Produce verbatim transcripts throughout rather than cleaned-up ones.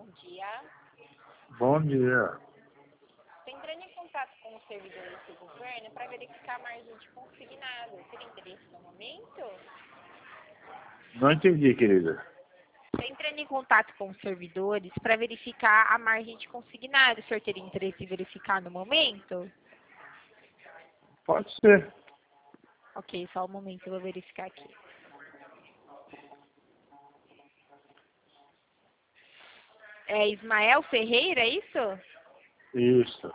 dia. Bom dia. Estou entrando em contato com o servidor do governo para verificar a margem de consignado. Teria interesse no momento? Não entendi, querida. Estou entrando em contato com os servidores para verificar a margem de consignado. O senhor teria interesse em verificar no momento? Pode ser. Ok, só um momento, eu vou verificar aqui. É Ismael Ferreira, é isso? Isso.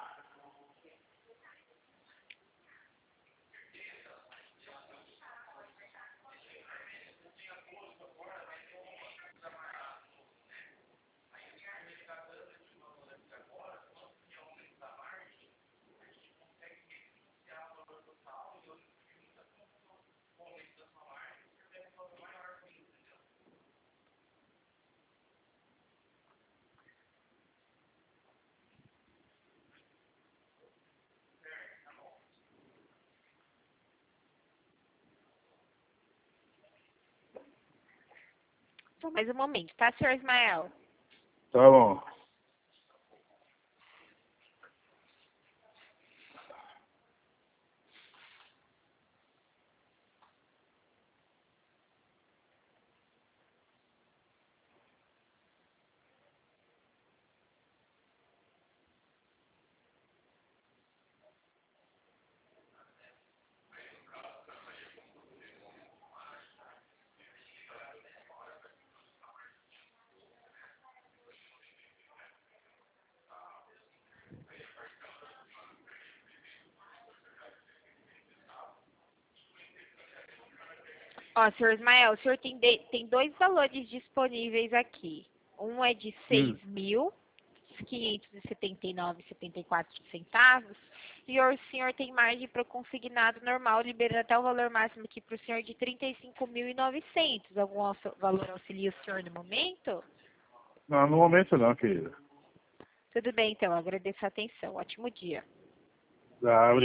Só mais um momento, tá, senhor Ismael? Tá bom. Ó, senhor Ismael, o senhor tem, de- tem dois valores disponíveis aqui. Um é de seis Hum. mil quinhentos e setenta e nove vírgula setenta e quatro centavos e o senhor tem margem para o consignado normal, liberando até o valor máximo aqui para o senhor de trinta e cinco mil e novecentos. Algum auxil- valor auxilia o senhor no momento? Não, no momento não, querida. Tudo bem, então. Agradeço a atenção. Ótimo dia. Tá,